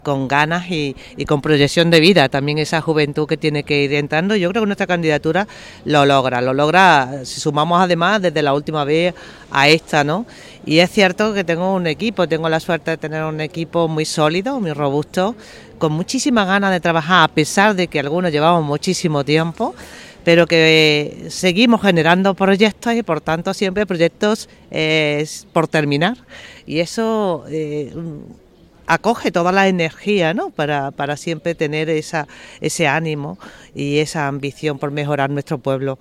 con ganas y con proyección de vida, también esa juventud que tiene que ir entrando. Yo creo que nuestra candidatura lo logra, si sumamos además desde la última vez a esta, ¿no? Y es cierto que tengo la suerte de tener un equipo muy sólido, muy robusto, con muchísimas ganas de trabajar, a pesar de que algunos llevamos muchísimo tiempo, pero que seguimos generando proyectos y por tanto siempre proyectos por terminar, y eso acoge toda la energía, ¿no? Para siempre tener ese ánimo y esa ambición por mejorar nuestro pueblo.